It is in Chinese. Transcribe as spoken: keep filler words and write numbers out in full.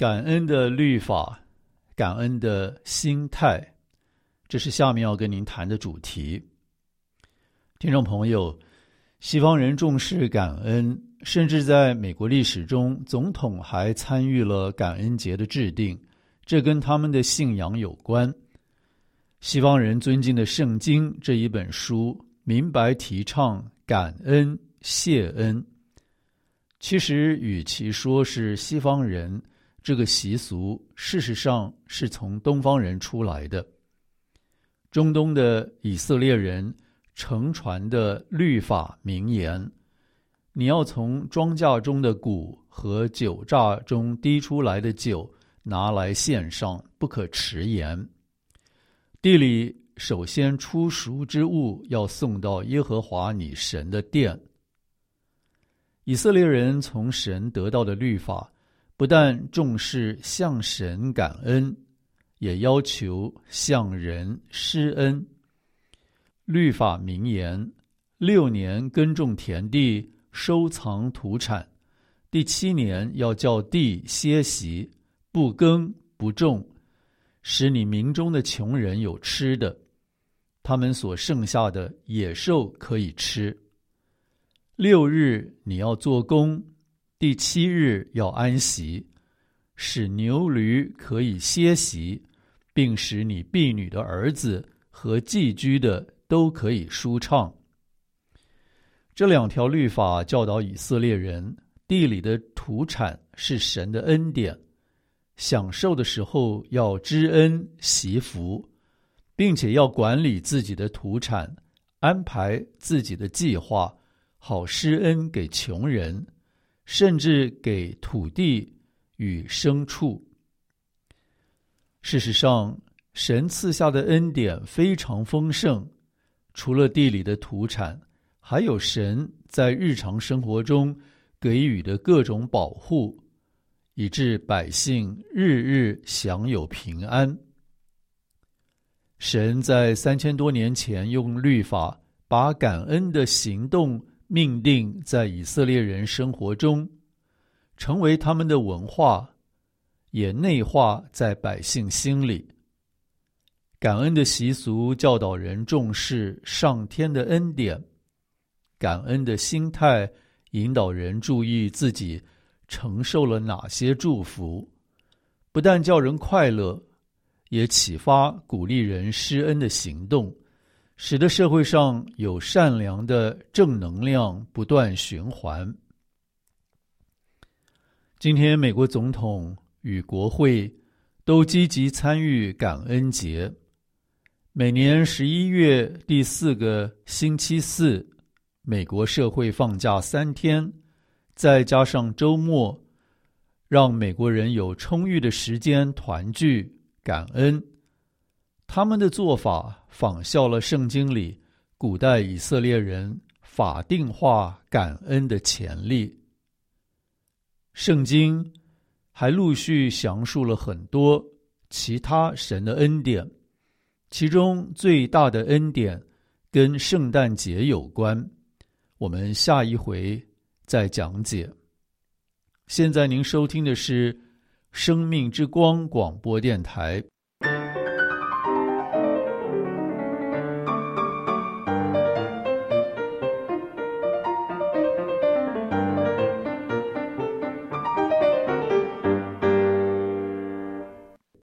感恩的律法，感恩的心态，这是下面要跟您谈的主题。听众朋友，西方人重视感恩，甚至在美国历史中，总统还参与了感恩节的制定，这跟他们的信仰有关。西方人尊敬的圣经这一本书，明白提倡感恩、谢恩。其实与其说是西方人，这个习俗事实上是从东方人出来的。中东的以色列人承传的律法名言，你要从庄稼中的谷和酒榨中滴出来的酒拿来献上，不可迟延。地里首先出熟之物要送到耶和华你神的殿。以色列人从神得到的律法，不但重视向神感恩，也要求向人施恩。律法名言：六年耕种田地，收藏土产，第七年要叫地歇息，不耕不种，使你民中的穷人有吃的，他们所剩下的野兽可以吃。六日你要做工，第七日要安息，使牛驴可以歇息，并使你婢女的儿子和寄居的都可以舒畅。这两条律法教导以色列人，地里的土产是神的恩典，享受的时候要知恩惜福，并且要管理自己的土产，安排自己的计划，好施恩给穷人，甚至给土地与牲畜。事实上，神赐下的恩典非常丰盛，除了地里的土产，还有神在日常生活中给予的各种保护，以致百姓日日享有平安。神在三千多年前用律法把感恩的行动命定在以色列人生活中，成为他们的文化，也内化在百姓心里。感恩的习俗教导人重视上天的恩典，感恩的心态引导人注意自己承受了哪些祝福，不但叫人快乐，也启发鼓励人施恩的行动，使得社会上有善良的正能量不断循环。今天美国总统与国会都积极参与感恩节，每年十一月第四个星期四，美国社会放假三天，再加上周末，让美国人有充裕的时间团聚感恩。他们的做法仿效了圣经里古代以色列人法定化感恩的潜力。圣经还陆续详述了很多其他神的恩典，其中最大的恩典跟圣诞节有关，我们下一回再讲解。现在您收听的是生命之光广播电台，